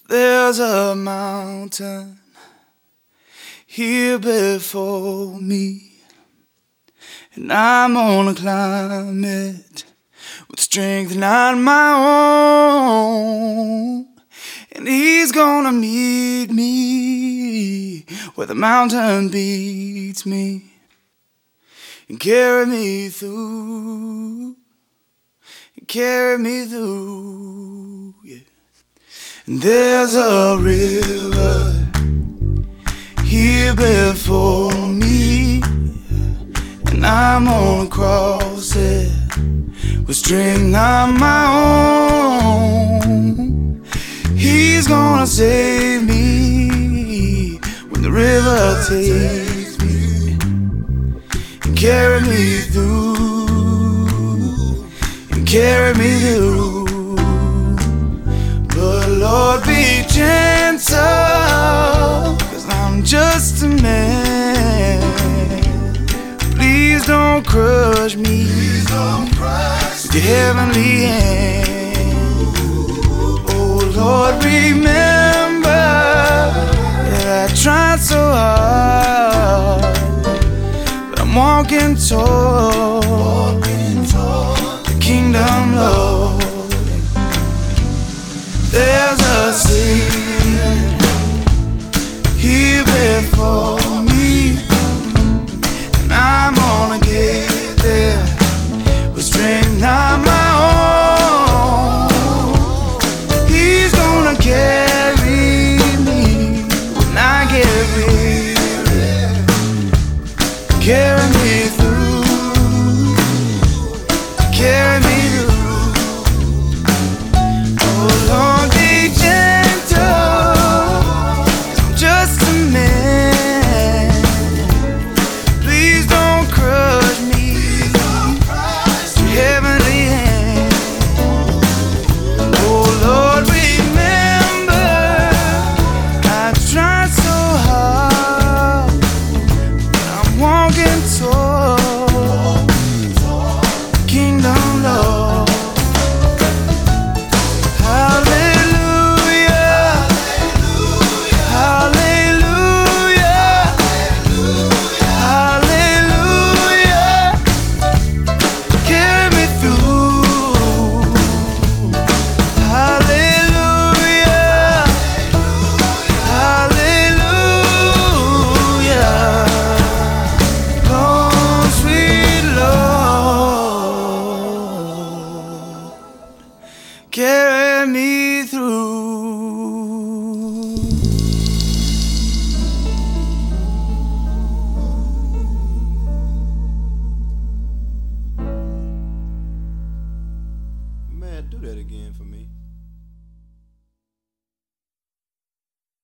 There's a mountain here before me, and I'm gonna climb it with strength not my own. And he's gonna meet me where the mountain beats me and carry me through, yeah. And there's a river here before me, and I'm gonna cross it with strength not my own. He's gonna save me when the river takes me and carry me through, But Lord, be gentle, 'cause I'm just a man. Please don't crush me with your heavenly hand. Oh Lord, remember that I tried so hard, but I'm walking toward the kingdom, Lord. There's a Savior here before me, and I'm gonna get there with strength not my own. He's gonna carry me when I get weary, carry me through, carry me through. Oh Lord, be gentle, I'm just a man. Please don't crush me with your heavenly hand. Oh Lord, remember I tried so hard, but I'm walking toward the kingdom, Lord. Carry me through. Man, do that again for me.